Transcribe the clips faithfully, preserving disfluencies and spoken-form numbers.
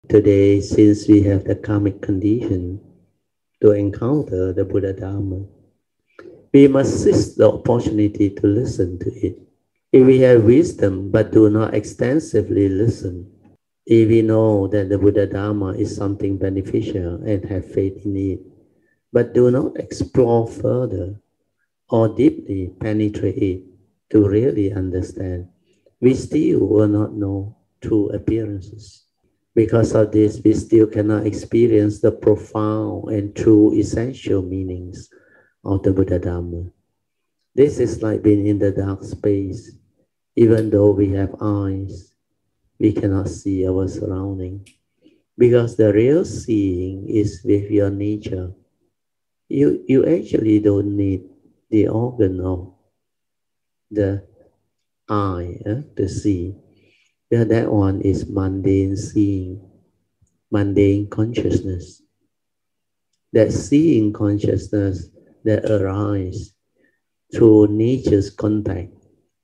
Today, since we have the karmic condition to encounter the Buddha Dharma, we must seize the opportunity to listen to it. If we have wisdom but do not extensively listen, if we know that the Buddha Dharma is something beneficial and have faith in it, but do not explore further or deeply penetrate it to really understand, we still will not know true appearances. Because of this, we still cannot experience the profound and true essential meanings of the Buddha Dharma. This is like being in the dark space. Even though we have eyes, we cannot see our surrounding. Because the real seeing is with your nature. You, you actually don't need the organ of the eye eh, to see. Yeah, that one is mundane seeing, mundane consciousness. That seeing consciousness that arises through nature's contact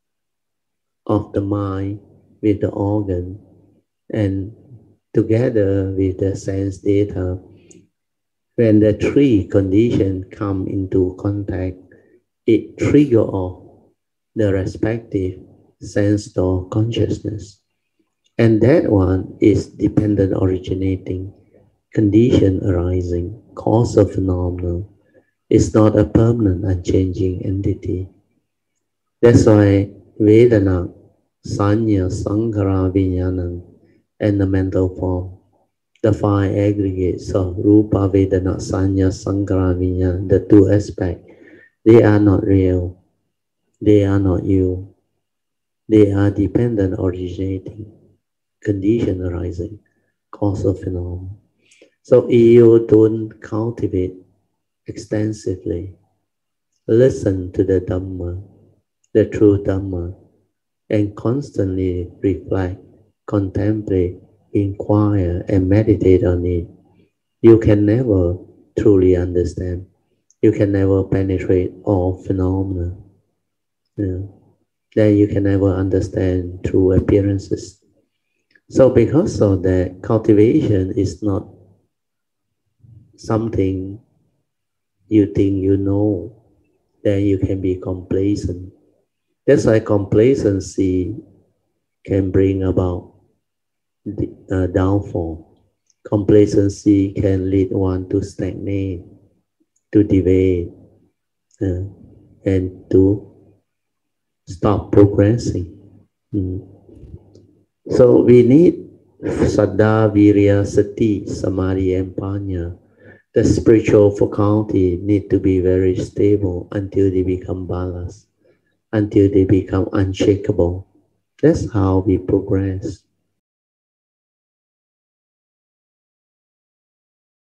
of the mind with the organ and together with the sense data. When the three conditions come into contact, it triggers off the respective sense or consciousness. And that one is dependent originating, condition arising, cause of phenomenon. It's not a permanent, unchanging entity. That's why Vedana, Sanya, Sankhara, Vijnana, and the mental form, the five aggregates of Rupa, Vedana, Sanya, Sankhara, Vijnana, the two aspects, they are not real. They are not you. They are dependent originating, condition arising, cause of phenomenon. So if you don't cultivate extensively, listen to the Dhamma, the true Dhamma, and constantly reflect, contemplate, inquire, and meditate on it, you can never truly understand. You can never penetrate all phenomena. Yeah. Then you can never understand true appearances. So because of that, cultivation is not something you think you know, then you can be complacent. That's why complacency can bring about the uh, downfall. Complacency can lead one to stagnate, to deviate, uh, and to stop progressing. Mm. So we need Saddha, Virya, Sati, Samadhi, and Panya. The spiritual faculty need to be very stable until they become balanced, until they become unshakable. That's how we progress.